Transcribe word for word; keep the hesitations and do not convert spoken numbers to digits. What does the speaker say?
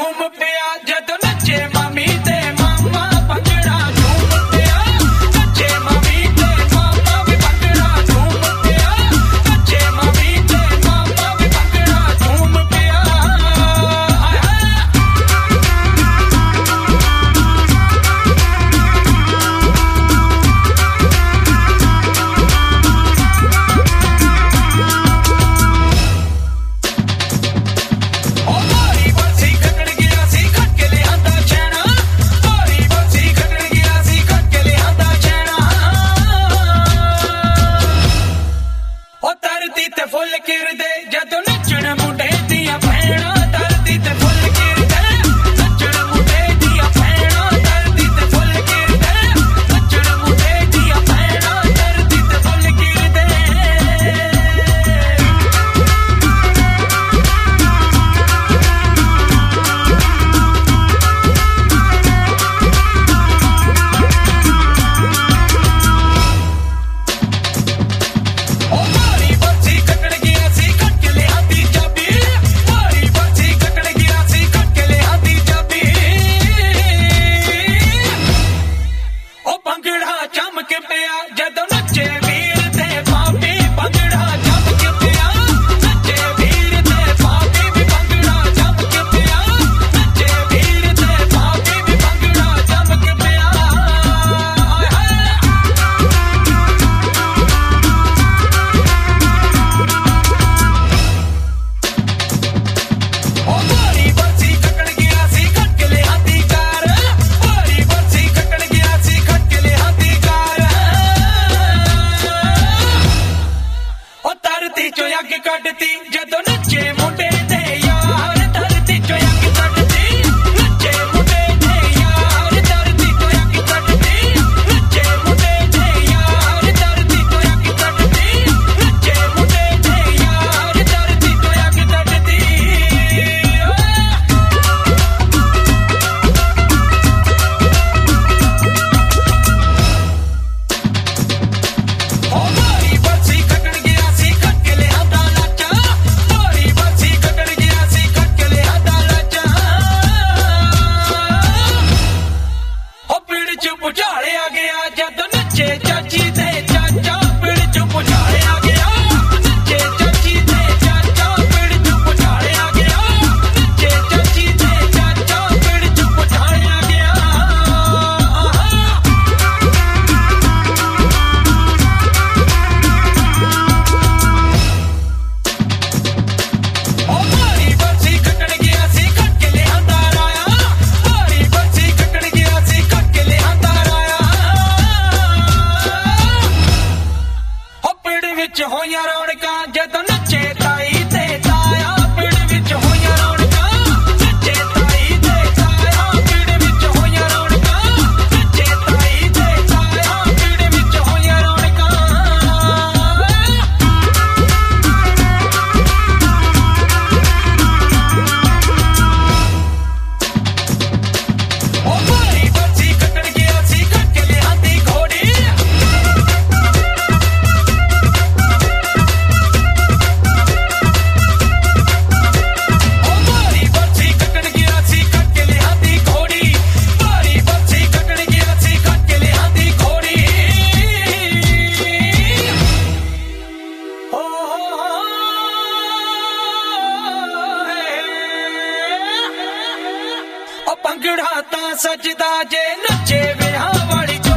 झूम पिया जद नचे मामी ते मामा भंगड़ा झूम पिया नचे मामी ते मामा भी भंगड़ा झूम पिया नचे मामी ते मामा भी भंगड़ा झूम पिया फुल किरदे जदों नचण मुंडे दियां भैणां धरती ते फुल किरदे नचण मुंडे दियां भैणां धरती ते फुल किरदे नचण मुंडे दियां भैणां धरती ते फुल किरदे जदों नचे वीर ते पापी भंगड़ा जम के पिया नचे वीर ते पापी भी भंगड़ा जम के पिया नचे वीर ते पापी भी भंगड़ा जम के पिया ओ गोरी बरसी कटण गया सी कट के ले हाथी कार गोरी बरसी कटण गया सी कट के ले हाथी कार धरती चो अग कढती जदों नचे मुंडे ते यार धरती चो अग कढती नचे मुंडे ते यार धरती चो अग कढती नचे मुंडे ते यार धरती चो अग कढती नचे मुंडे ते यार धरती चो अग कढती ओ गोरी बरसी कटण गया सी कट के ले हाथा लाचा गोरी बरसी कटण गया सी कट के ले हाथा लाचा ओ पिड़ च पुझाड़े आ गया जद नचे चाची ते चाचा पिड़ च पुझाड़े आ गया नचे चाची ते चाचा पिड़ च पुझाड़े आ गया नचे चाची ते चाचा पिड़ च पुझाड़े आ गया ओ गोरी बरसी कटण गया सी कट के ले हाथा राया गोरी बरसी कटण गया सी कट के ले हाथा राया ओ पिड़ विच होइयां रौणकां जदों नचे ताई ते ताया पिड़ विच होइयां रौणकां नचे ताई ते ताया पिड़ विच होइयां रौणकां नचे ताई ते ताया पिड़ विच होइयां रौणकां ओ गोरी बरसी कटण गया सी कट के ले हाथी घोड़ी ओ गोरी बरसी कटण गया सी कट के ले हाथी घोड़ी गोरी बरसी कटण गया सी कट के ले हाथी घोड़ी ओ ओ भंगड़ा तां सजदा जे नचे विआह वाली